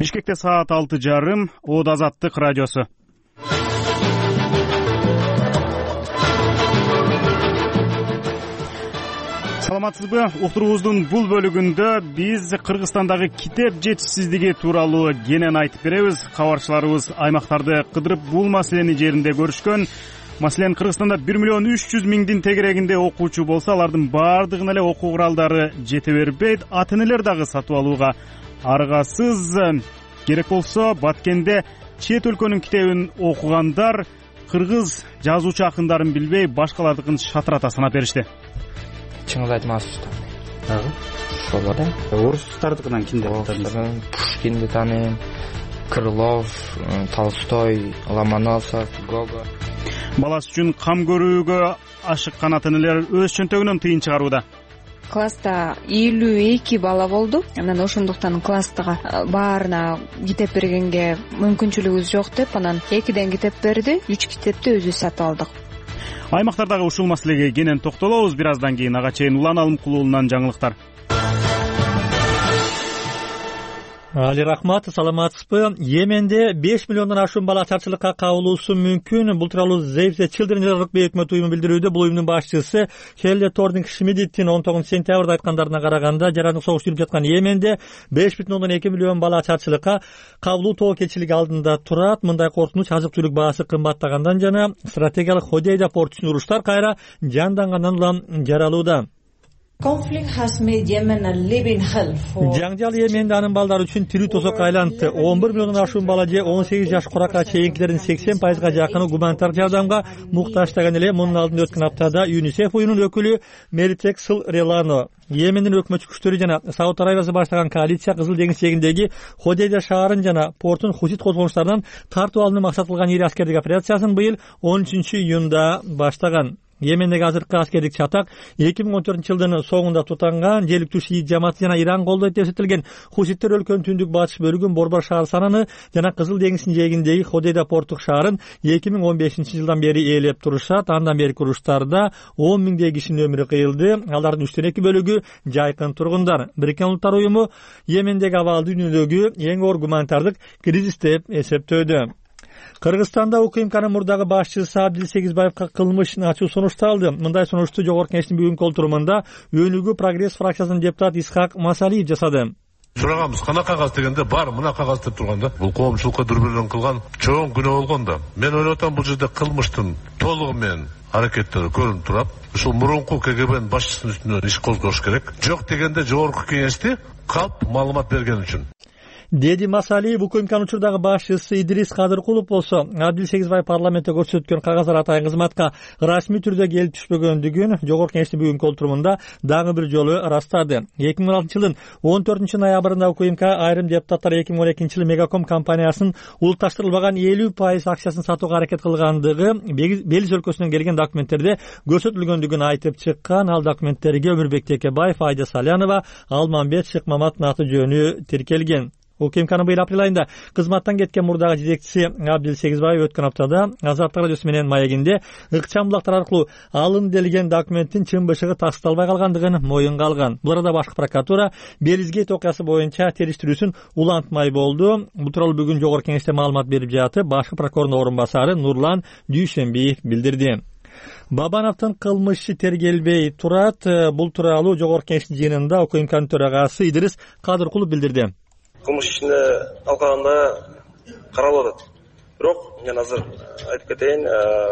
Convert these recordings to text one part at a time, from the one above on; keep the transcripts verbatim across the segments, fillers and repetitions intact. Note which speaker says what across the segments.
Speaker 1: Бишкекте саат алты жарым. Од Азаттык радиосу. Саламатсызбы? Уктуруубуздун бул бөлүгүндө биз Кыргызстандагы китеп жетишсиздиги тууралуу кенен айтып беребиз. Кабарчыларыбыз аймактарды кыдырып бул маселени жеринде көрүшкөн. Маселен, Кыргызстанда бир миллион үч жүз миңдин тегерегинде окуучу болсо, алардын баардыгына эле окуу куралдары жете бербейт. Ата-энелер дагы сатып алууга аргасыз. Керек болсо, Баткенде чет өлкөнүн китебин окугандар кыргыз жазуучу акындарын билбей, башкалардыкын шатырата санап беришти.
Speaker 2: Чыңгыз Айтматовду тааныйм. Ошол бар да.
Speaker 3: Орустардыкынан кимдерди тааныйсың?
Speaker 2: Пушкинди тааныйм, Крылов, Толстой, Ломоносов, Гоголь.
Speaker 1: Баласы үчүн кам көрүүгө ашыккан ата-энелер өз чөнтөгүнөн тыйын чыгарууда.
Speaker 4: Класста элүү эки бала болду. Анан ошондуктан класстагы баарына китеп бергенге мүмкүнчүлүгүбүз жок деп, анан экиден китеп берди, үч китепти өзүбүз сатып алдык.
Speaker 1: Аймактардагы ушул маселеге кенен токтолобуз. Бир аздан кийин ага чейин Улан Алымкулуулунан жаңылыктар.
Speaker 5: Али рахмат, саламатсызбы? Йеменде беш миллиондон ашуун бала чарчылыкка кабылуусу мүмкүн. Бул тууралуу Save the Children жарык өкмөт уюму билдирүүдө. Бул уюмдун башчысы Хелле Торнинг Шмидттин он тогузунчу сентябрда айткандарына караганда, жарандык согуш жүрүп жаткан Йеменде беш бүтүн ондон эки миллион бала чарчылыкка кабылуу тобокелчилиги алдында турат. Мындай коркунуч азык-түлүк баасы кымбаттагандан жана стратегиялык Ходейда портунун уруштар кайра жандангандан улам жаралууда. Жаңжал Йеменде анын балдары үчүн тирүү тосокко айланды. он бир миллиондон ашуун бала же он сегиз жаш куракка чейинкилердин сексен пайызга жакыны гуманитар жардамга муктаж деген эле мунун алдында өткөн аптада ЮНИСЕФ уюмунун өкүлү Меритек Сыл Релано. Йемендин өкмөтчү күчтөрү жана Сауд Арабиясы баштаган коалиция Кызыл деңиз жээгиндеги Ходейда шаарын жана портун хусит козгонуштарынан тартып алууну максат кылган ири аскердик операциясын быйыл он үчүнчү июнда баштаган. Йемендеги азыркы аскердик чатак эки миң он төртүнчү жылдын соңунда тутанган желиктүү шиит жамааты жана Иран колдойт деп эсептелген. Хуситтер өлкөнүн түндүк батыш бөлүгүн Борбор шаар сананы жана Кызыл деңиздин жээгиндеги Ходейда порттук шаарын эки миң он бешинчи жылдан бери ээлеп турушат. Андан берки уруштарда он миңдей кишинин өмүрү кыйылды. Алардын үчтөн эки бөлүгү жайкын тургундар. Бириккен Улуттар уюму Йемендеги абалды дүйнөдөгү эң оор гуманитардык кризис деп эсептөөдө. Кыргызстанда УКМКнын мурдагы башчысы Абдил Сегизбаевга кылмыш ачуу сунушталды. Мындай сунушту Жогорку Кеңештин бүгүнкү отурумунда Өнүгүү Прогресс фракциясынын депутаты Исхак Масалиев жасады.
Speaker 6: Сураганбыз кана кагаз дегенде бар мына кагаз деп турганда, бул коомчулукка дүрбөлөң кылган чоң күнөө болгон да. Мен ойлоп атам, бул жерде кылмыштын толугу менен аракеттери көрүнүп турат. Ушул мурунку КГБнын башчысынын үстүнөн иш козгош керек. Жок дегенде Жогорку Кеңешти калп маалымат берген үчүн.
Speaker 5: Деди Масалиев УКМКнын учурдагы башчысы Идрис Кадыркулов болсо, Абдил Сегизбаев парламентте көрсөткөн кагаздар атайын кызматка расмий түрдө келип түшпөгөндүгүн Жогорку Кеңештин бүгүнкү отурумунда дагы бир жолу ырастады. эки миң он алтынчы жылдын он төртүнчү ноябрында УКМК айрым депутаттар эки миң он экинчи жылы Мегаком компаниясынын улутташтырылбаган элүү пайыз акчасын сатууга аракет кылгандыгы Белиз өлкөсүнөн келген документтерде көрсөтүлгөндүгүн айтып чыккан. Ал документтерге Өмүрбек Текебаев, Айда Салянова, Алмамбет Шыкмаматтын аты жөнү тиркелген. УКМКнын быйыл апрель айында кызматтан кеткен мурдагы жетекчиси Абдил Сегизбаев өткөн аптада Азаттык радиосу менен маегинде ыкчам булактар аркылуу алынделген документтин чын бышыгы тасталбай калгандыгын моюнга алган. Бул арада башкы прокуратура Белизгейт окуясы боюнча териштирүүсүн улантмай болду. Бул тууралуу бүгүн Жогорку Кеңеште маалымат берип жатып, башкы прокурордун орун басары Нурлан Дүйшенбиев билдирди. Бабановдун кылмышы тергелбей турат. Бул тууралуу Жогорку Кеңештин жыйынында УКМКнын төрагасы Идрис Кадыркулов билдирди.
Speaker 7: Кылмыш ишине алкаганда каралып атат. Бирок мен азыр айтып кетейин,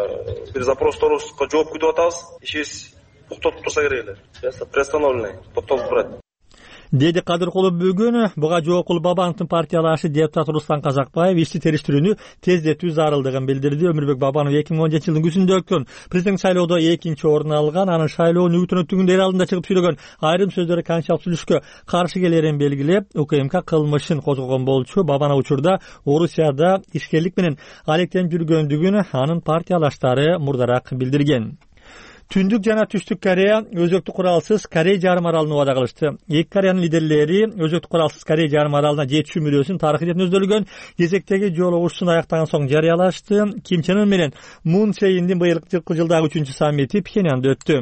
Speaker 7: бир запросторубузга жооп күтүп атабыз. Ишибиз токтотуп турса керек эле. Приостановленный, токтолуп турат.
Speaker 5: Деди Кадыркулов бүгүн. Буга жооп кылып Бабановдун партиялашы депутат Руслан Казакбаев ишти териштирүүнү тездетүү зарылдыгын билдирди. Өмүрбек Бабанов эки миң он жетинчи жылдын күзүндө өткөн президент шайлоодо экинчи орун алган. Анын шайлоонун үгүтүнө түгүндө эл алдында чыгып сүйлөгөн айрым сөздөрү канчалык сүйлөшкө каршы келерин белгилеп, УКМК кылмышын козгогон болчу. Бабанов учурда Орусияда ишкерлик менен алектенип жүргөндүгүн анын партиялаштары мурдараак билдирген. Түндүк жана Түштүк Корея өзөктү куралсыз Корей жарым аралын убада кылышты. Эки Кореянын лидерлери өзөктү куралсыз Корей жарым аралына жетишүү мүнөзүн тарыхый деп өздөлгөн кезектеги жолугушуун аяктаган соң жарыялашты. Ким Чен Ын менен Мун Чже Индин быйылкы жылдагы үчүнчү саммити Пхеньянда өттү.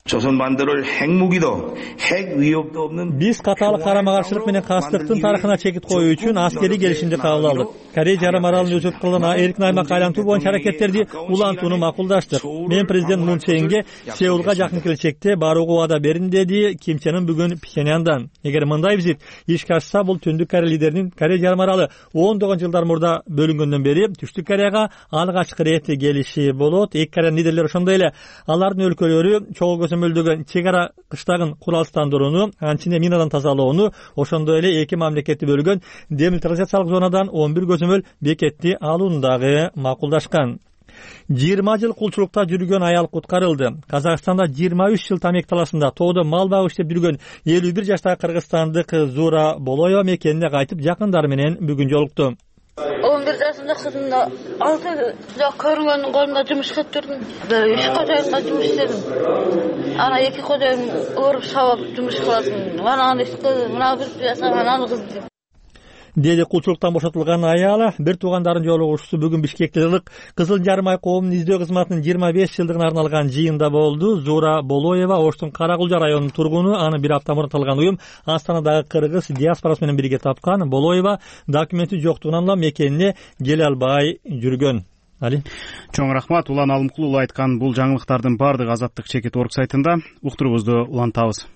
Speaker 8: 조선 반도를 핵무기도 핵 위협도 없는
Speaker 5: Биз катаал карама-каршылык менен кастыктын тарыхына чекит коюу үчүн аскерий келишимди кабыл алдык. Корей жарым аралын өзөп кылган эркин аймакка айлантуу боюнча аракеттерди улантууну макулдаштык. Мен президент Мун Чже Инге Сеулга жакын келечекте барууга убада бердим деди Ким Чен Ын бүгүн Пхеньяндан. Эгер мындай визит ишке ашса, бул Түндүк Корея лидеринин Корей жарым аралы ондогон жылдар мурда бөлүнгөндөн бери Түштүк Кореяга алгачкы рет келиши болот. Эки Кореянын лидерлери ошондой эле алардын өлкөлөрү чогуу көзөмөлдөгөн чек ара кыштагын куралсыздандырууну, анчине минадан тазалоону, ошондой эле эки мамлекетти бөлгөн демилитаризациялык зонадан он бир көзөмөл бекетти алууну дагы макулдашкан. жыйырма жыл кулчулукта жүргөн аял куткарылды. Казакстанда жыйырма үч жыл Тамек талашында тоодо мал багып иштеп жүргөн элүү бир жаштагы кыргызстандык Зура Болоева мекенине кайтып жакындары менен бүгүн жолукту.
Speaker 9: он бир жашында кызымда алты жак көрүнгөндүн колунда жумуш кылып жүрдүм. Үч кожоюнга жумуш иштедим. Ана эки кожоюн ооруп шабап жумуш кыласың. Мана иш кыл, мына бир жаса, мана кыз деп.
Speaker 5: Деди кулчулуктан бошотулган аял бир туугандарын жолугушуусу бүгүн Бишкекте ылык Кызыл Жарым ай коомунун издөө кызматынын жыйырма беш жылдыгына арналган жыйында болду. Зура Болоева Оштун Каракулжа районунун тургуну, аны бир апта мурун тылган уюм Астанадагы кыргыз диаспорасы менен бирге тапкан. Болоева документи жоктугунан эле мекенине келе албай жүргөн. Али.
Speaker 1: Чоң рахмат. Улан Алымкулуу айткан бул жаңылыктардын баардыгы Азаттык чекит орг сайтында. Уктуруубузду улантабыз.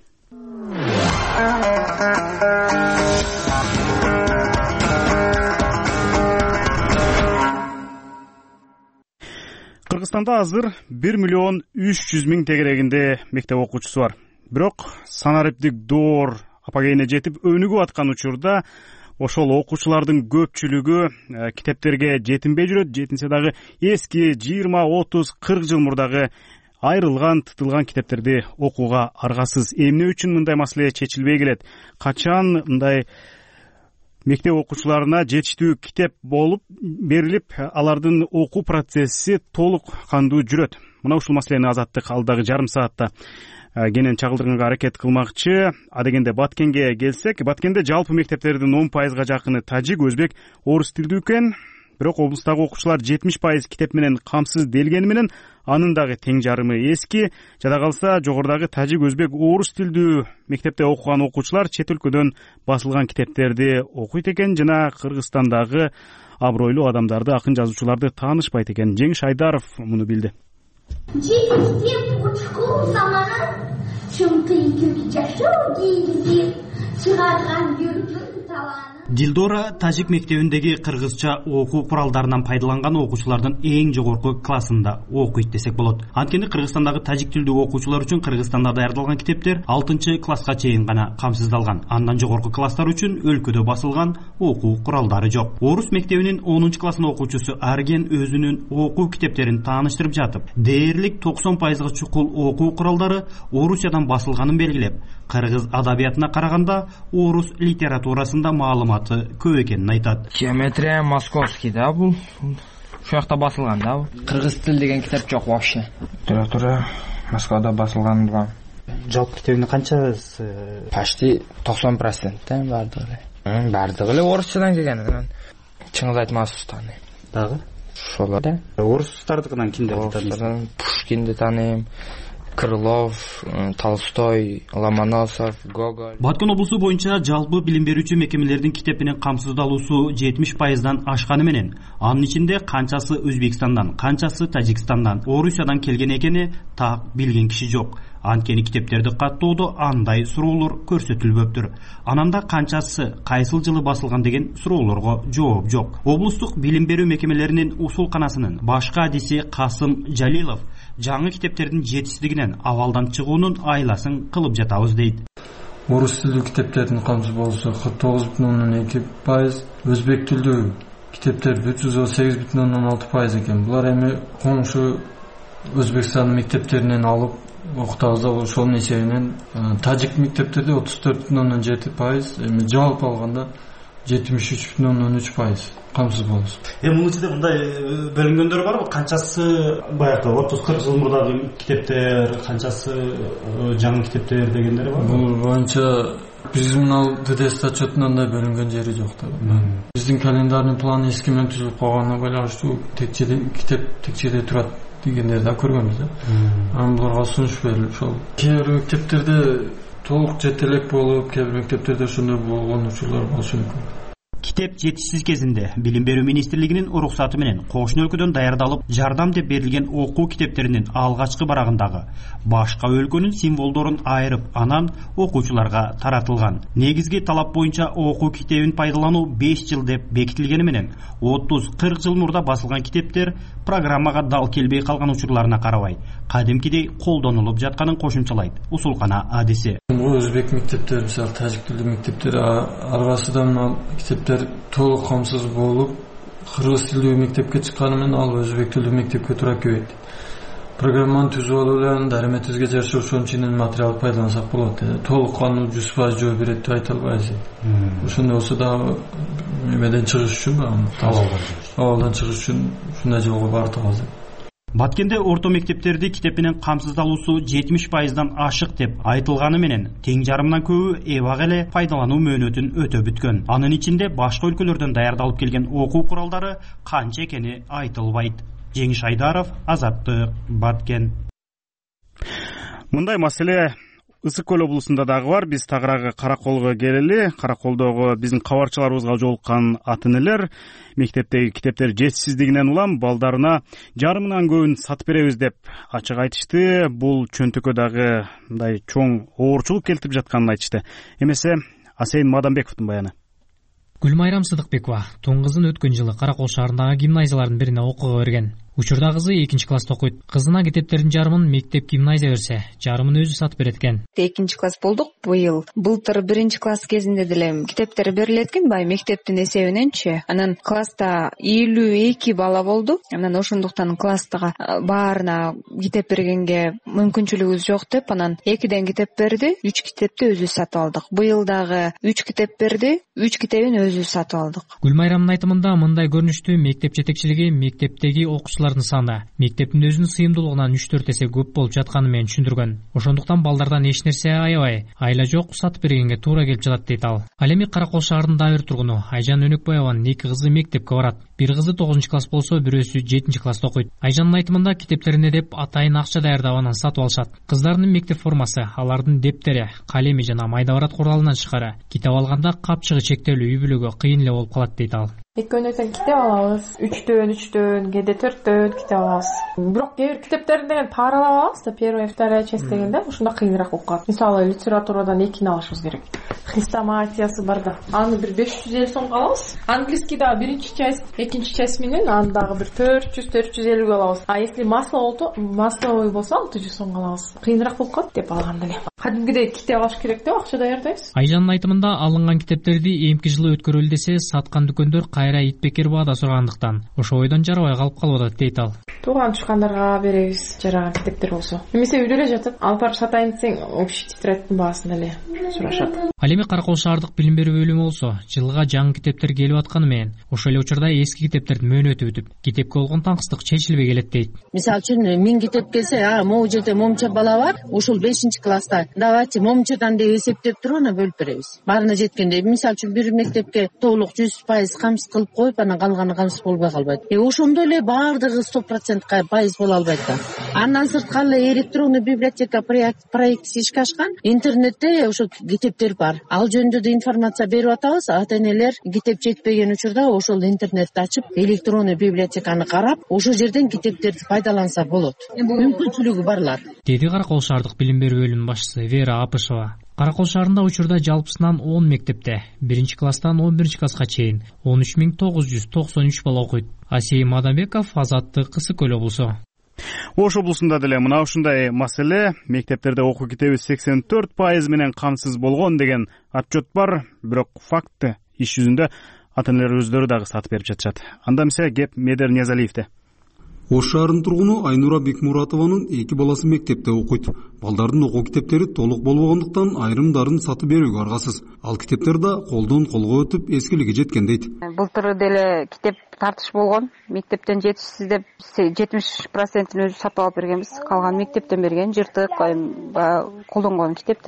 Speaker 1: Кыргызстанда азыр бир миллион үч жүз миң тегерегинде мектеп окуучусу бар. Бирок санариптик доор апогейине жетип өнүгүп аткан учурда ошол окуучулардын көпчүлүгү китептерге жетинбей жүрөт. Жетинсе дагы эски жыйырма, отуз, кырк жыл мурдагы айрылган, тытылган китептерди окууга аргасыз. Эмне үчүн мындай маселе чечилбей келет? Качан мындай мектеп окуучуларына жетиштүү китеп болуп берилип, алардын окуу процесси толук кандуу жүрөт? Мына ушул маселени Азаттык алдагы жарым саатта кенен чагылдырганга аракет кылмакчы. А дегенде Баткенге келсек, Баткенде жалпы мектептердин он пайызга жакыны тажик, өзбек, орус тилдүү экен. Бирок облустагы окуучулар жетимиш пайыз китеп менен камсыз делгени менен анын дагы тең жарымы эски. Жада калса жогорудагы тажик, өзбек, орус тилдүү мектепте окуган окуучулар чет өлкөдөн басылган китептерди окуйт экен жана Кыргызстандагы абройлуу адамдарды, акын жазуучуларды таанышпайт экен. Жеңиш Айдаров муну билди.
Speaker 3: Дилдора тажик мектебиндеги кыргызча окуу куралдарынан пайдаланган окуучулардын эң жогорку классында окуйт десек болот. Анткени Кыргызстандагы тажик тилдүү окуучулар үчүн Кыргызстанда даярдалган китептер алтынчы класска чейин гана камсыздалган. Андан жогорку класстар үчүн өлкөдө басылган окуу куралдары жок. Орус мектебинин онунчу классын окуучусу Арген өзүнүн окуу китептерин тааныштырып жатып, дээрлик токсон пайызга чукул окуу куралдары орусчадан басылганын белгилеп, кыргыз адабиятына караганда орус литературасында маалыматы көп экенин айтат.
Speaker 2: Геометрия московский да бул. Ушул жакта басылган да бул. Кыргыз тил деген китеп жок вообще. Литература Москвада басылган болгон.
Speaker 3: Жалпы китебине канча?
Speaker 2: Почти токсон процент да бардыгы. Бардыгы эле орусчадан келген. Чыңыз айтмасыз тааныйм.
Speaker 3: Дагы?
Speaker 2: Ошолор да.
Speaker 3: Орустардыкынан кимдерди тааныйсың?
Speaker 2: Пушкинди тааныйм. Крылов, Толстой, Ломоносов, Гоголь.
Speaker 3: Баткен облусу боюнча жалпы билим берүүчү мекемелердин китеп менен камсыздалуусу жетимиш пайыздан ашканы менен, анын ичинде канчасы Өзбекстандан, канчасы Тажикстандан, Орусиядан келген экени так билген киши жок. Анткени китептерди каттоодо андай суроолор көрсөтүлбөптүр. Ананда канчасы кайсыл жылы басылган деген суроолорго жооп жок. Облустук билим берүү мекемелеринин усулканасынын башкы адиси Касым Жалилов жаңы китептердин жетишсиздигинен абалдан чыгуунун айласын кылып жатабыз дейт.
Speaker 10: Орус тилдүү китептердин камсыз болуусу кырк тогуз бүтүн ондон эки пайыз, өзбек тилдүү китептер үч жүз отуз сегиз бүтүн ондон алты пайыз экен. Булар эми коңшу Өзбекстан мектептеринен алып окутабыз да, ошонун эсебинен тажик мектептерде отуз төрт бүтүн ондон жети пайыз, эми жалпы алганда жетимиш үч бүтүн ондон үч пайыз камсыз болуш.
Speaker 3: Эми мунун ичинде мындай бөлүнгөндөр барбы? Канчасы баягы отуз кырк жыл мурдагы китептер, канчасы жаңы китептер дегендер барбы?
Speaker 10: Бул боюнча криминал ДДС отчетунан да бөлүнгөн жери жок да. Биздин календарный план эски менен түзүлүп калганына байланыштуу текчеде китеп текчеде турат. дегендерди да көргөнбүз. Анан буларга сунуш берилип, ошол кээ бир мектептерде толук жете элек болуп, кээ бир мектептерде ошондой болгон учурлар болушу мүмкүн.
Speaker 3: Китеп жетишсиз кезинде Билим берүү министрлигинин уруксаты менен кошуна өлкөдөн даярдалып, жардам деп берилген окуу китептеринин алгачкы барагындагы башка өлкөнүн символдорун айырып, анан окуучуларга таратылган. Негизги талап боюнча окуу китебин пайдалануу беш жыл деп бекитилгени менен отуз кырк жыл мурда басылган китептер программага дал келбей калган учурларына карабай, кадимкидей колдонулуп жатканын кошумчалайт Усулкана адиси.
Speaker 10: Өзбек мектептери, мисалы тажик тилдүү мектептер арасында мына китептер толук камсыз болуп, кыргыз тилдүү мектепке чыкканы менен ал өзбек тилдүү мектепке туура келбейт. Программаны түзүп алып эле дараметибизге жараша ошонун ичинен материал пайдалансак болот. Толук каны жүз пайыз жооп берет деп айта албайбыз. Ошондой болсо дагы эмеден чыгыш үчүн, абалдан чыгыш үчүн ушундай жолго бардык.
Speaker 3: Баткенде орто мектептерди китеп менен камсыздалуусу жетимиш пайыздан ашык деп айтылганы менен тең жарымдан көбү эбак эле пайдалануу мөөнөтүн өтө бүткөн. Анын ичинде башка өлкөлөрдөн даярдалып келген окуу куралдары канча экени айтылбайт. Жеңиш Айдаров, Азаттык, Баткен.
Speaker 1: Мындай маселе Ысык көл облусунда дагы бар. Биз тагыраагы Караколго келели. Караколдогу биздин кабарчыларыбызга жолуккан ата-энелер мектептеги китептер жетишсиздигинен улам балдарына жарымынан көбүн сатып беребиз деп ачык айтышты. Бул чөнтөккө дагы мындай чоң оорчулук келтирип жатканын айтышты. Эмесе Асейин Мадамбековдун баяны.
Speaker 11: Гүлмайрам Сыдыкбекова тун кызын өткөн жылы Каракол шаарындагы гимназиялардын бирине окууга берген. Учурда кызы экинчи класста окуйт. Кызына китептердин жарымын мектеп гимназия берсе, жарымын өзү сатып берет экен.
Speaker 4: Экинчи класс болдук быйыл. Былтыр биринчи класс кезинде деле китептер берилет экен, бай мектептин эсебиненчи. Анан класста элүү эки бала болду. Анан ошондуктан класстагы баарына китеп бергенге мүмкүнчүлүгүбүз жок деп, анан экиден китеп берди, үч китепти өзүбүз сатып алдык. Быйыл дагы үч китеп берди, үч китебин өзүбүз сатып алдык.
Speaker 11: Гүлмайрамдын айтымында мындай көрүнүштүү мектеп жетекчилиги мектептеги окуучулар саны мектептин өзүнүн сыйымдуулугунан үч төрт эсе көп болуп жатканы менен түшүндүргөн. Ошондуктан балдардан эч нерсе аябай, айла жок сатып бергенге туура келип жатат дейт ал. Ал эми Каракол шаарынын дагы бир тургуну Айжан Өнөкбаеванын эки кызы мектепке барат. Бир кызы тогузунчу класс болсо, бирөөсү жетинчи класста окуйт. Айжандын айтымында китептерине деп атайын акча даярдап анан сатып алышат. Кыздарынын мектеп формасы, алардын дептери, калеми жана майда барат куралынан тышкары китеп алганда капчыгы чектелүү үй бүлөгө кыйын эле болуп калат дейт ал.
Speaker 12: Экөөнөтөн китеп алабыз, үчтөн, үчтөн, кээде төрттөн китеп алабыз. Бирок кээ бир китептерин деген паралап алабыз да, первая, вторая часть дегенде, ушунда кыйыныраак болуп калат. Мисалы, литературадан экини алышыбыз керек. Хрестоматиясы бар да. Аны бир беш жүз элүү сомго алабыз. Английский дагы биринчи часть, экинчи часть менен аны дагы бир төрт жүз, төрт жүз элүүгө алабыз. А если масло болсо, масловый болсо алты жүз сомго алабыз. Кыйыныраак болуп калат деп алганда эле. Кадимкидей китеп алыш керек деп акча даярдайбыз.
Speaker 11: Айжандын айтымында алынган китептерди эмки жылы өткөрөлү десе, саткан дүкөндөр кайра итбекер баада сурагандыктан ошо ойдон жарабай калып калып атат дейт ал.
Speaker 12: Тууган тушкандарга беребиз жараган китептер болсо. Эмесе үйдө эле жатат. Алып барып сатайын десең, общий тетрадьтын баасын эле сурашат.
Speaker 11: Ал эми Каракол шаардык билим берүү бөлүмү болсо, жылга жаңы китептер келип атканы менен, ошол эле учурда эски китептердин мөөнөтү бүтүп, китепке болгон таңсыздык чечилбей келет дейт.
Speaker 13: Мисалы үчүн миң китеп келсе, а могу жерде момча бала бар, ушул бешинчи класста. Давайте момчадан деп эсептеп туруп анан бөлүп беребиз. Баарына жеткенде, мисалы үчүн бир мектепке толук жүз пайыз камсыз кылып коюп, анан калганы камсыз болбой калбайт. Э ошондой эле баардыгы сто процент пайыз боло албайт да. Андан сырткары электронный библиотека проектиси ишке ашкан. Интернетте ошо китептер бар. Ал жөнүндө да информация берип атабыз. Ата-энелер китеп жетпеген учурда ошол интернетти ачып, электронный библиотеканы карап, ошол жерден китептерди пайдаланса болот. Мүмкүнчүлүгү барлар.
Speaker 11: Деди Каракол шаардык билим берүү бөлүмүнүн башчысы Вера Апышева. Каракол шаарында учурда жалпысынан он мектепте, биринчи класстан он биринчи класска чейин он үч миң тогуз жүз токсон үч бала окуйт. Асейин Мадамбеков, Азаттык, Ысык көл облусу.
Speaker 1: Ош облусунда деле мына ушундай маселе, мектептерде окуу китеби сексен төрт пайыз менен камсыз болгон деген отчет бар, бирок факты иш жүзүндө ата-энелер өздөрү дагы сатып берип жатышат. Анда эмесе кеп Медер Ниязалиевде.
Speaker 14: Ош шаарынын тургуну Айнура Бекмуратованын эки баласы мектепте окуйт. Балдардын окуу китептери толук болбогондуктан айрымдарын сатып берүүгө аргасыз. Ал китептер да колдон колго өтүп эскилиги жеткен дейт.
Speaker 15: Былтыр деле китеп тартыш болгон. Мектептен жетишсиз деп жетимиш процентин өзү сатып алып бергенбиз. Калган мектептен берген жыртык, колдонгон китептерден.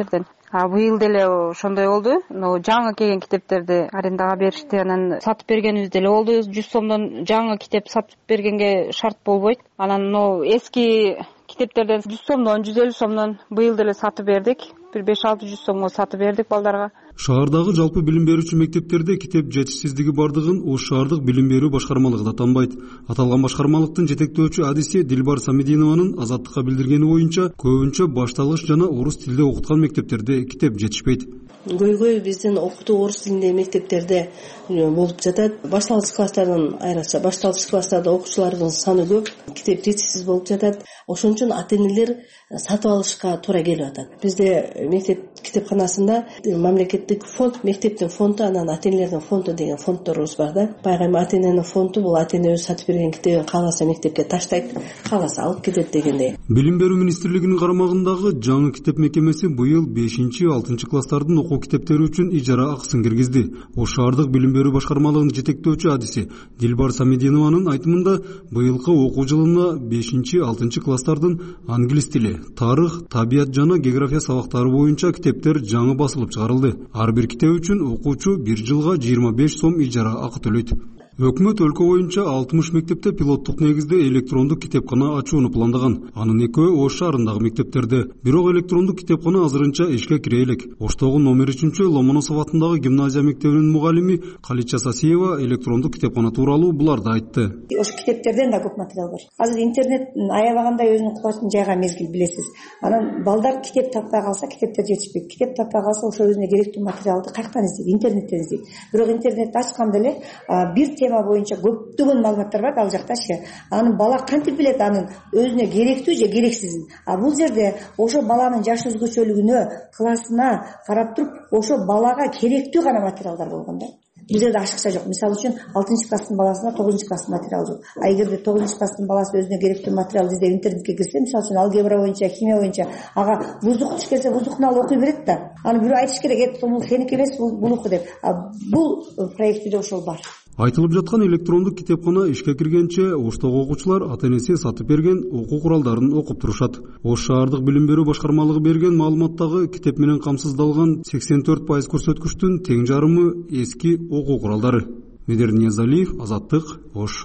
Speaker 15: А быйыл деле ошондой болду. Жаңы келген китептерди арендага беришти, анан сатып бергенибиз деле болду. жүз сомдон жаңы китеп сатып бергенге шарт болбойт. Анан эски китептерден жүз сомдон, жүз элүү сомдон быйыл деле сатып бердик. бир беш алты жүз сомго сатып бердик балдарга.
Speaker 14: Шаардагы жалпы билим берүүчү мектептерде китеп жетишсиздиги бардыгын Ош шаардык билим берүү башкармалыгы да танбайт. Аталган башкармалыктын жетектөөчү адиси Дилбар Самидинованын Азаттыкка билдиргени боюнча, көбүнчө башталгыч жана орус тилде окуткан мектептерде китеп жетишпейт.
Speaker 16: Көйгөй биздин окутуу орус тилинде мектептерде болуп жатат. Башталгыч класстардан айрыкча башталгыч класстарда окуучулардын саны көп, китеп жетишсиз болуп жатат. Ошон үчүн ата-энелер сатып алышка туура келип атат. Бизде мектеп китепканасында мамлекеттик фонд, мектептин фонду, анан ата-энелердин фонду деген фонддорубуз бар да. Пайгам ата-эненин фонду бул ата-эне өзү сатып берген китебин кааласа мектепке таштайт, кааласа алып кетет дегендей.
Speaker 14: Билим берүү министрлигинин карамагындагы жаңы китеп мекемеси быйыл бешинчи алтынчы класстардын окуу китептери үчүн ижара акысын киргизди. Ош шаардык билим берүү башкармалыгынын жетектөөчү адиси Дилбар Самидинованын айтымында быйылкы окуу жылына бешинчи алтынчы класстардын англис тили, тарых, табият жана география сабактары боюнча китептер жаңы басылып чыгарылды. Ар бир китеп үчүн окуучу бир жылга жыйырма беш сом ижара акы төлөйт. Өкмөт өлкө боюнча алтымыш мектепте пилоттук негизде электрондук китепкана ачууну пландаган. Анын экөө Ош шаарындагы мектептерде. Бирок электрондук китепкана азырынча ишке кире элек. Оштогу номер үчүнчү Ломоносов атындагы гимназия мектебинин мугалими Калича Сасиева электрондук китепкана тууралуу буларды айтты.
Speaker 17: Ош китептерден да көп материал бар. Азыр интернет аябагандай өзүнүн кубатын жайган мезгил билесиз. Анан балдар китеп таппай калса, китептер жетишпейт. Китеп таппай калса, ошо өзүнө керектүү материалды каяктан издейт? Интернеттен издейт. Бирок интернетти ачканда эле бир тема боюнча көптөгөн маалыматтар бар ал жактачы. Анын бала кантип билет анын өзүнө керектүү же керексизин? А бул жерде ошо баланын жаш өзгөчөлүгүнө, классына карап туруп, ошо балага керектүү гана материалдар болгон да. Бул жерде ашыкча жок. Мисалы үчүн алтынчы класстын баласына тогузунчу класстын материалы жок. А эгерде тогузунчу класстын баласы өзүнө керектүү материал издеп интернетке кирсе, мисалы үчүн алгебра боюнча, химия боюнча, ага вуздук туш келсе, вуздукну алып окуй берет да. Аны бирөө айтыш керек, бул сеники эмес, бул булуку деп. А бул проектте ошол бар.
Speaker 14: Айтылып жаткан электрондук китепкана ишке киргенче Оштогу окуучулар ата-энеси сатып берген окуу куралдарын окуп турушат. Ош шаардык билим берүү башкармалыгы берген маалыматтагы китеп менен камсыздалган сексен төрт пайыз көрсөткүчтүн тең жарымы эски окуу куралдары. Медер Ниязалиев, Азаттык, Ош.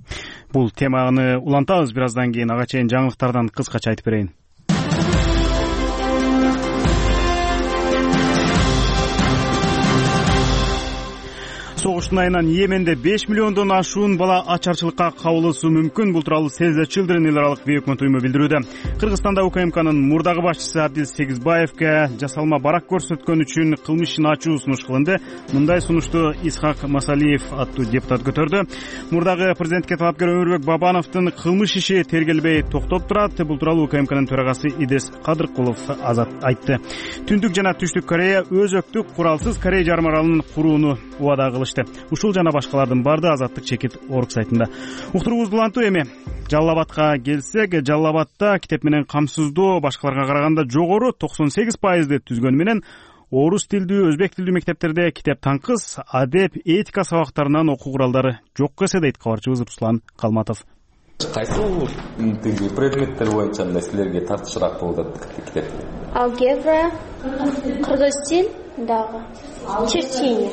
Speaker 1: Бул теманы улантабыз бир аздан кийин. Ага чейин жаңылыктардан кыскача айтып берейин. Согуштун айынан Йеменде беш миллиондон ашуун бала ачарчылыкка кабылышы мүмкүн. Бул тууралуу Save the Children эл аралык өкмөт уюму билдирүүдө. Кыргызстанда УКМКнын мурдагы башчысы Адил Сегизбаевге жасалма барак көрсөткөн үчүн кылмыш ачуу сунуш кылынды. Мындай сунушту Исхак Масалиев аттуу депутат көтөрдү. Мурдагы президентке талапкер Өмүрбек Бабановдун кылмыш иши тергелбей токтоп турат. Бул тууралуу УКМКнын төрагасы Идес Кадыркулов айтты. Түндүк жана Түштүк Корея өзөктүк куралсыз Корея жарым аралын курууну убада кылышты. Ушул жана башкалардын барды Азаттык чекит орг сайтында. Уктуруубуз улантуу эми. Жалал Абадка келсек, Жалал Абадта китеп менен камсыздоо башкаларга караганда жогору токсон сегиз пайызды түзгөнү менен орус тилдүү, өзбек тилдүү мектептерде китеп таңкыс, адеп, этика сабактарынан окуу куралдары жок келсе дейт кабарчыбыз Руслан Калматов.
Speaker 18: Кайсы тиги предметтер боюнча мындай силерге тартышыраак болуп атат китеп?
Speaker 19: Алгебра, кыргыз тил дагы, чечение.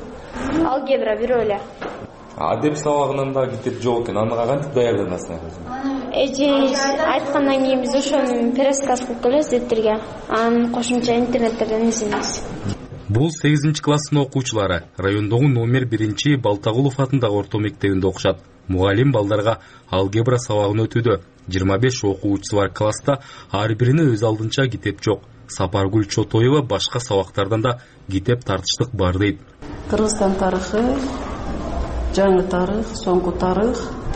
Speaker 19: Алгебра бирөө эле.
Speaker 18: Адеп сабагынан да китеп жок экен. Аны кантип даярданасың?
Speaker 19: Эже айткандан кийин биз ошону пересказ кылып келебиз деттерге. Анан кошумча интернеттерден изейбиз.
Speaker 18: Бул сегизинчи класстын окуучулары райондогу номер биринчи Балтагулов атындагы орто мектебинде окушат. Мугалим балдарга алгебра сабагын өтүүдө. жыйырма беш окуучусу бар класста ар бирине өз алдынча китеп жок. Сапаргүл Чотоева башка сабактардан да китеп тартыштык бар дейт.
Speaker 16: Кыргызстан тарыхы, жаңы тарых, соңку тарых,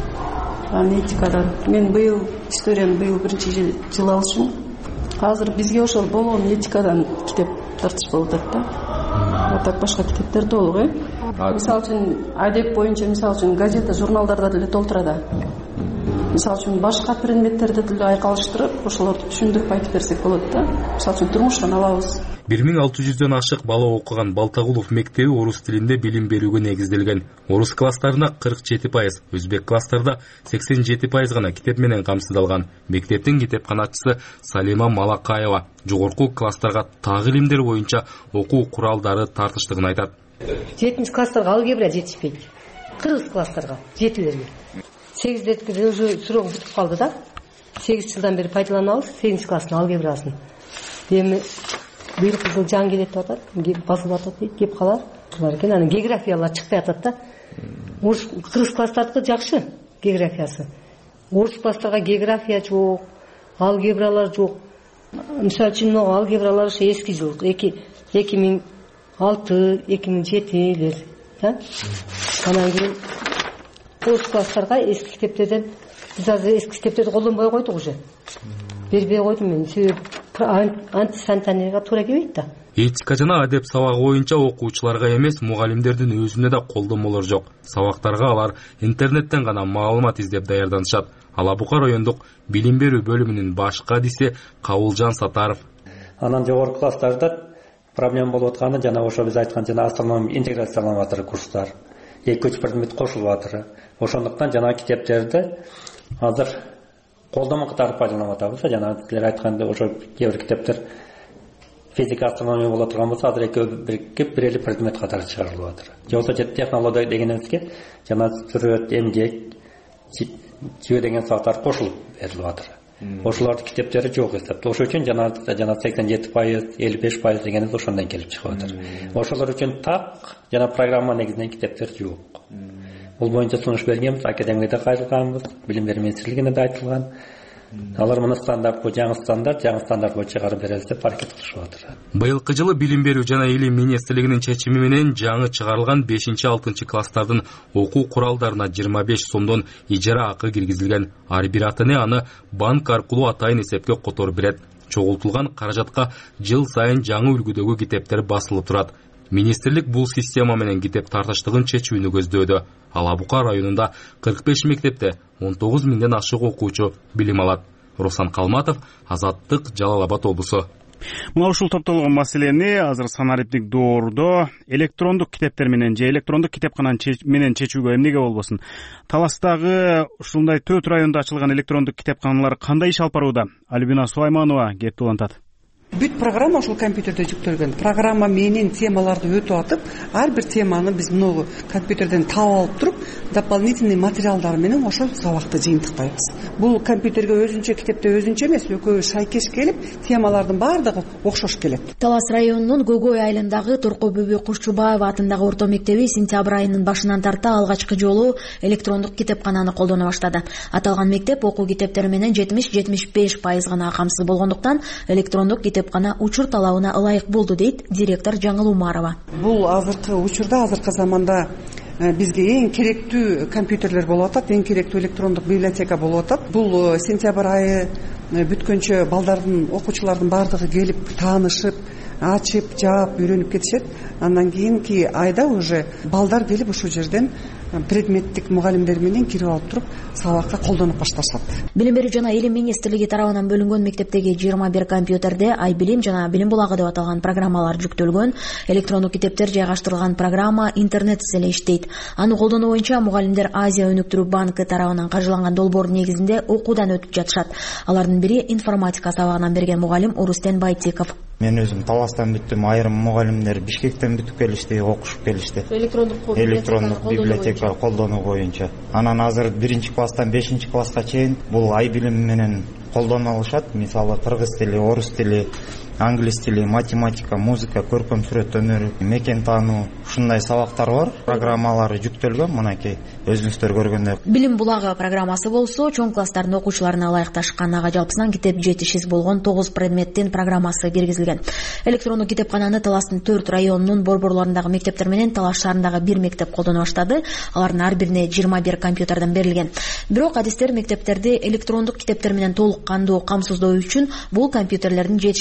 Speaker 16: этикадан. Мен быйыл историяны быйыл биринчи жыл алышым. Азыр бизге ошол болгон этикадан китеп тартыш болуп атат да. Так башка китептер толук, э? Мисалы үчүн адеп боюнча, мисалы үчүн газета, журналдарда деле толтурат. Мисалы үчүн башка предметтерди деле айкалыштырып, ошолорду түшүндүрүп айтып берсек болот да. Мисалы үчүн турмуштан алабыз.
Speaker 18: бир миң алты жүздөн ашык бала окуган Балтагулов мектеби орус тилинде билим берүүгө негизделген. Орус класстарына кырк жети пайыз, өзбек класстарда сексен жети пайыз гана китеп менен камсыздалган. Мектептин китепканачысы Салима Малакаева жогорку класстарга так илимдер боюнча окуу куралдары тартыштыгын айтат.
Speaker 20: жетинчи класстарга алгебра жетишпейт. Кыргыз класстарга жетилерге. сегиздеки уже срок бүтүп калды да. сегиз жылдан бери пайдаланабыз сегизинчи класстын алгебрасын. Эми быйылкы жыл жаңы келет деп атат, басылып атат дейт, кеп калар. Булар экен, анан географиялар чыкпай атат да. Орус кыргыз класстардыкы жакшы географиясы. Орус класстарга география жок, алгебралар жок. Мисалы үчүн алгебралар эски жыл, эки миң алты, эки миң жетилер, да? Анан кийин орус класстарга эски китептерден биз азыр эски китептерди колдонбой койдук уже. Бербей койдум мен, себеби антисанитарияга туура келбейт да.
Speaker 18: Этика жана адеп сабагы боюнча окуучуларга эмес, мугалимдердин өзүнө да колдонмолор жок. Сабактарга алар интернеттен гана маалымат издеп даярданышат. Ала Бука райондук билим берүү бөлүмүнүн башкы адиси Кабылжан Сатаров.
Speaker 21: Анан жогорку класстарда проблема болуп атканы жана ошо биз айткан жана астрономия интеграцияланып атыр курстар. эки үч предмет кошулуп атыр. Ошондуктан жана китептерди азыр колдомо катары пайдаланып атабыз. Жана силер айткандай ошо кээ бир китептер физика, астрономия боло турган болсо азыр экөө бирикип бир эле предмет катары чыгарылып атыр. Же болбосо технология дегенибизге жана сүрөт, эмгек, жөө деген сабактар кошулуп берилип атыр. Ошолордун китептери жок эсептеп. Ошол үчүн жана жана сексен жети пайыз, элүү беш пайыз дегенибиз ошондон келип чыгып атыр. Ошолор үчүн так жана программа негизинен китептер жок. Бул боюнча сунуш бергенбиз, академияда кайрылганбыз, билим берүү министрлигине да айтылган. Алар муну стандарт, бул жаңы стандарт, жаңы стандарт боюнча чыгарып беребиз деп аракет кылышып атыр.
Speaker 18: Быйылкы жылы билим берүү жана илим министрлигинин чечими менен жаңы чыгарылган бешинчи алтынчы класстардын окуу куралдарына жыйырма беш сомдон ижара акы киргизилген. Ар бир ата-эне аны банк аркылуу атайын эсепке которуп берет. Чогултулган каражатка жыл сайын жаңы үлгүдөгү китептер басылып турат. Министрлик бул система менен китеп тартыштыгын чечүүнү көздөөдө. Ала Бука районунда кырк беш мектепте он тогуз миңден ашык окуучу билим алат. Руслан Калматов, Азаттык, Жалал Абад облусу.
Speaker 1: Мына ушул топтолгон маселени азыр санариптик доордо электрондук китептер менен же электрондук китепкананы менен чечүүгө эмнеге болбосун? Таластагы ушундай төрт районда ачылган электрондук китепканалар кандай иш алып барууда? Альбина Сулайманова кепти улантат.
Speaker 22: Бүт программа ошол компьютерде жүктөлгөн. Программа менен темаларды өтүп атып, ар бир теманы биз муну компьютерден таап алып туруп, дополнительный материалдар менен ошол сабакты жыйынтыктайбыз. Бул компьютерге өзүнчө, китепте өзүнчө эмес, экөө шайкеш келип, темалардын баардыгы окшош келет.
Speaker 23: Талас районунун Гөгөй айылындагы Торко Бөбө Кушчубаева атындагы орто мектеби сентябрь айынын башынан тарта алгачкы жолу электрондук китепкананы колдоно баштады. Аталган мектеп окуу китептери менен жетимиш — жетимиш беш пайыз гана камсыз болгондуктан электрондук китепкана учур талабына ылайык болду дейт директор Жаңыл Умарова.
Speaker 22: Бул азыркы учурда, азыркы заманда бизге эң керектүү компьютерлер болуп атат, эң керектүү электрондук библиотека болуп атат. Бул сентябрь айы бүткөнчө балдардын, окуучулардын баардыгы келип таанышып, ачып, жаап, үйрөнүп кетишет. Андан кийинки айда уже балдар келип ушул жерден предметтик мугалимдер менен кирип алып туруп сабакка колдонуп башташат.
Speaker 23: Билим берүү жана илим министрлиги тарабынан бөлүнгөн мектептеги жыйырма бир компьютерде ай билим жана билим булагы деп аталган программалар жүктөлгөн. Электрондук китептер жайгаштырылган программа интернетсиз эле иштейт. Аны колдонуу боюнча мугалимдер Азия өнүктүрүү банкы тарабынан каржыланган долбоор негизинде окуудан өтүп жатышат. Алардын бири информатика сабагынан берген мугалим Урустен Байтиков.
Speaker 24: Мен өзүм Таластан бүттүм, айрым мугалимдер Бишкектен бүтүп келишти, окушуп келишти. Электрондук библиотека колдонуу боюнча. Анан азыр биринчи класстан бешинчи класска чейин бул ай билим менен колдоно алышат. Мисалы кыргыз тили, орус тили, англис тили, математика, музыка, көркөм сүрөт өнөрү, мекен таануу ушундай сабактар бар. Программалары жүктөлгөн, мынакей өзүңүздөр көргөндөй.
Speaker 23: Билим булагы программасы болсо, чоң класстардын окуучуларына ылайыкташкан, ага жалпысынан китеп жетишсиз болгон тогуз предметтин программасы киргизилген. Электрондук китепкананы Таластын төрт районунун борборлорундагы мектептер менен Талас шаарындагы бир мектеп колдоно баштады. Алардын ар бирине жыйырма бир компьютерден берилген. Бирок адистер мектептерди электрондук китептер менен толук кандуу камсыздоо үчүн бул компьютерлердин жетишсиз экенин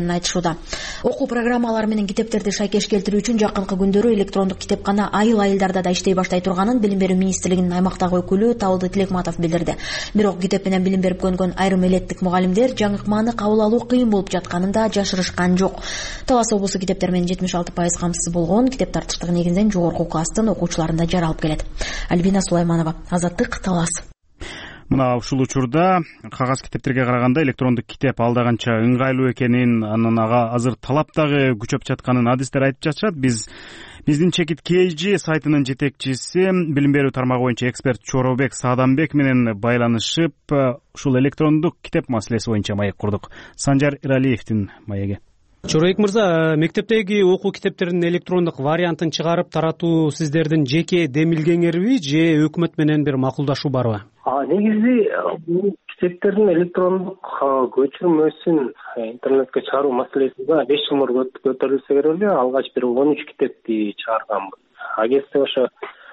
Speaker 23: экенин айтышууда. Окуу программалары менен китептерди шайкеш келтирүү үчүн жакынкы күндөрү электрондук китепкана айыл айылдарда да иштей баштай турганын Билим берүү министрлигинин аймактагы өкүлү Табылды Тилекматов билдирди. Бирок китеп менен билим берип көнгөн айрым элеттик мугалимдер жаңы ыкманы кабыл алуу кыйын болуп жатканын да жашырышкан жок. Талас облусу китептер менен жетимиш алты пайыз камсыз болгон, китеп тартыштыгы негизинен жогорку класстын окуучуларында жаралып келет. Альбина Сулайманова, Азаттык, Талас.
Speaker 1: Мына ушул учурда кагаз китептерге караганда электрондук китеп алда канча ыңгайлуу экенин, анан ага азыр талап дагы күчөп жатканын адистер айтып жатышат. Биз биздин Чекит кей жи сайтынын жетекчиси, билим берүү тармагы боюнча эксперт Чоробек Сааданбек менен байланышып, ушул электрондук китеп маселеси боюнча маек курдук. Санжар Иралиевдин маеги.
Speaker 6: Чоробек мырза, мектептеги окуу китептеринин электрондук вариантын чыгарып таратуу сиздердин жеке демилгеңерби же өкмөт менен бир макулдашуу барбы?
Speaker 7: Негизи бул китептердин электрондук көчүрмөсүн интернетке чыгаруу маселеси да беш жыл мурун көтөрүлсө керек эле. Алгач бир он үч китепти чыгарганбыз. Агентство ошо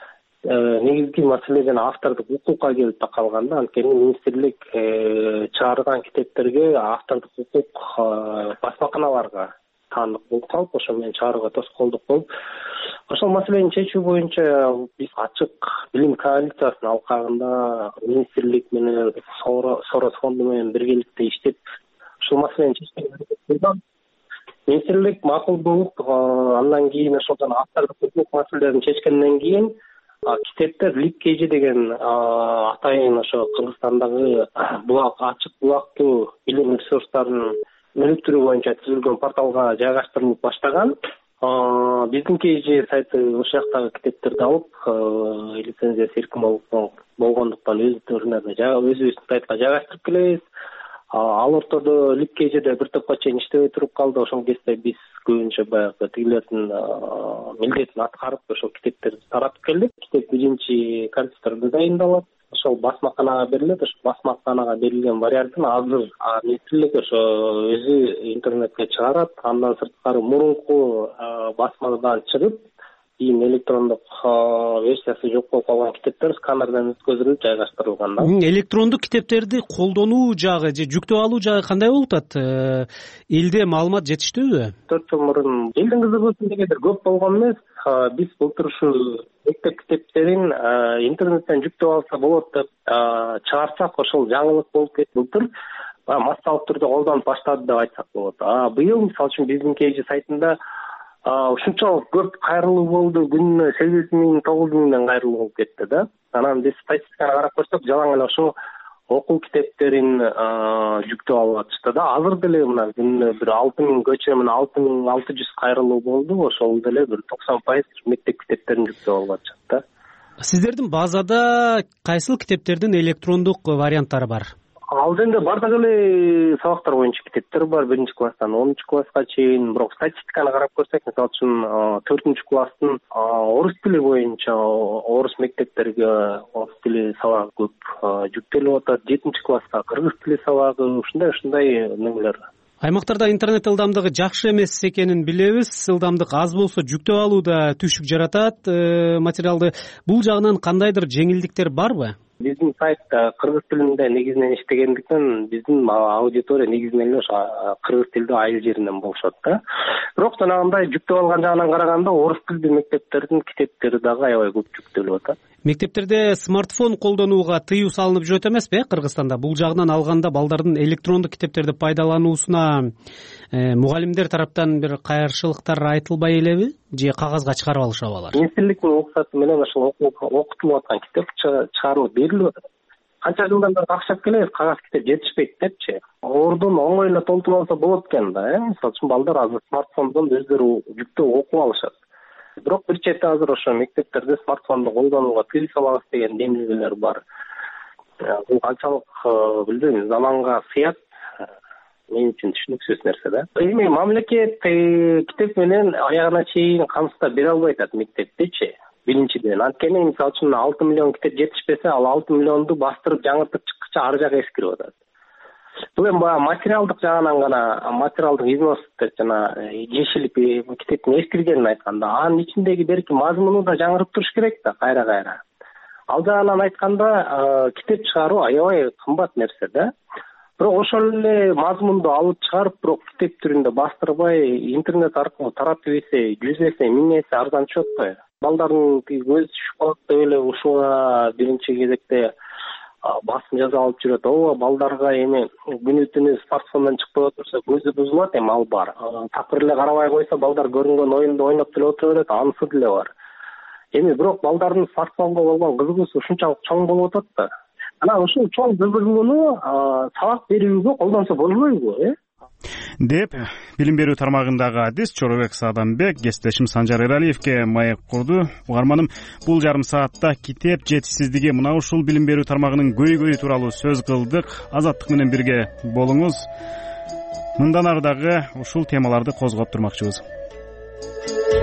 Speaker 7: негизги маселеден автордук укукка келип такалган да. Анткени министрлик чыгарган китептерге автордук укук басмаканаларга таандык болуп калып, ошо менен чыгарууга тоскоолдук болуп, ошол маселени чечүү боюнча биз ачык билим коалициясынын алкагында министрлик менен Сорос фонду менен биргеликте иштеп ушул маселени чечкенге аракет кылган. Министрлик макул болуп, андан кийин ошолдон автордук укук маселелерин чечкенден кийин китептер Липкейжи деген атайын ошо Кыргызстандагы булак ачык булактуу билим ресурстарын өнүктүрүү боюнча түзүлгөн порталга жайгаштырылып баштаган. Биздин Кейжи сайты ошол жактагы китептерди алып, лицензиясы эркин болгондуктан өзүбүздүн сайтка жайгаштырып келебиз. Ал ортодо Липкейжиде бир топко чейин иштебей туруп калды. Ошол кезде биз көбүнчө баягы тигилердин милдетин аткарып, ошол китептерди таратып келдик. Китеп биринчи компьютерде дайындалат. Ошол басмаканага берилет. Ошол басмаканага берилген вариантын азыр министрлик ошо өзү интернетке чыгарат. Андан сырткары мурунку басмадан чыгып, кийин электрондук версиясы жок болуп калган китептер сканерден өткөзүлүп жайгаштырылган да.
Speaker 6: Электрондук китептерди колдонуу жагы же жүктөп алуу жагы кандай болуп атат? Элде маалымат жетиштүүбү?
Speaker 7: төрт жыл мурун элдин кызыгуусу дегендер көп болгон эмес. Биз былтыр ушул мектеп китептерин интернеттен жүктөп алса болот деп чыгарсак, ошол жаңылык болуп кетти. Былтыр массалык түрдө колдонуп баштады деп айтсак болот. Быйыл мисалы үчүн биздин Кейжи сайтында ушунчалык көп кайрылуу болду, күнүнө сегиз миң тогуз миңден кайрылуу болуп кетти да. Анан биз статистиканы карап көрсөк, жалаң эле ошо окуу китептерин жүктөп алып атышты да. Азыр деле мына күнүнө бир алты миң көчө менен алты миң алты жүз кайрылуу болду. Ошол деле бир токсон пайыз мектеп китептерин жүктөп алып атышат да.
Speaker 6: Сиздердин базада кайсыл китептердин электрондук варианттары бар?
Speaker 7: Ал жерде бардык эле сабактар боюнча китептер бар, биринчи класстан онунчу класска чейин. Бирок статистиканы карап көрсөк, мисалы үчүн төртүнчү класстын орус тили боюнча орус мектептерге орус тили сабагы көп жүктөлүп атат. жетинчи класска кыргыз тили сабагы, ушундай ушундай нелер.
Speaker 6: Аймактарда интернет ылдамдыгы жакшы эмес экенин билебиз. Ылдамдык аз болсо жүктөп алууда түйшүк жаратат материалды. Бул жагынан кандайдыр жеңилдиктер барбы?
Speaker 7: Биздин сайт кыргыз тилинде негизинен иштегендиктен биздин аудитория негизинен эле ошо кыргыз тилдүү айыл жеринен болушат да. Бирок жанагындай жүктөп алган жагынан караганда орус тилдүү мектептердин китептери дагы аябай көп жүктөлүп атат.
Speaker 6: Мектептерде смартфон колдонууга тыюу салынып жүрөт эмеспи Кыргызстанда? Бул жагынан алганда балдардын электрондук китептерди пайдалануусуна мугалимдер тараптан бир кайрчылыктар айтылбай элеби же кагазга чыгарып алышабы алар?
Speaker 7: Министрликтин уруксаты менен ошол окутулуп аткан китеп чыгарылып берилип атат. Канча жылдан бери какшап келебиз, кагаз китеп жетишпейт депчи. Ордун оңой эле толтуруп алса болот экен да. Мисалы үчүн балдар азыр смартфондон өздөрү жүктөп окуп алышат. Бирок бир четте азыр ошо мектептерде смартфонду колдонууга тыюу салабыз деген демилгелер бар. Бул канчалык билбейм, заманга сыят. Мен үчүн түшүнүксүз нерсе да. Эми мамлекет китеп менен аягына чейин камсыздап бере албай атат мектептичи. Биринчиден, анткени мисалы үчүн алты миллион китеп жетишпесе, ал алты миллионду бастырып жаңыртып чыккыча ар жагы эскирип атат. Бул эми баягы материалдык жагынан гана, материалдык износ деп жана жешилип китептин эскиргенин айтканда, анын ичиндеги берки мазмуну да жаңырып туруш керек да, кайра-кайра. Ал жагынан айтканда, китеп чыгаруу аябай кымбат нерсе да. бирок ошол эле мазмунду алып чыгарып бирок китеп түрүндө бастырбай интернет аркылуу таратып эсе жүз эсе миң эсе арзан түшөт да. Балдардын көзү түшүп калат деп эле ушуга биринчи кезекте басым жаза алып жүрөт. Ооба балдарга эми күнү түнү смартфондон чыкпай отурса көзү бузулат, эми ал бар. Такыр эле карабай койсо балдар көрүнгөн оюнду ойноп деле отура берет, анысы деле бар. Эми бирок балдардын смартфонго болгон кызыгуусу ушунчалык чоң болуп атат да. Анан ушул чоң кызыгууну сабак берүүгө колдонсо болбойбу, э?
Speaker 1: деп билим берүү тармагындагы адис Чоробек Сааданбек кесиптешим Санжар Эралиевке маек курду. Угарманым, бул жарым саатта китеп жетишсиздиги мына ушул билим берүү тармагынын көйгөйү тууралуу сөз кылдык. Азаттык менен бирге болуңуз. Мындан ары дагы ушул темаларды козгоп турмакчыбыз.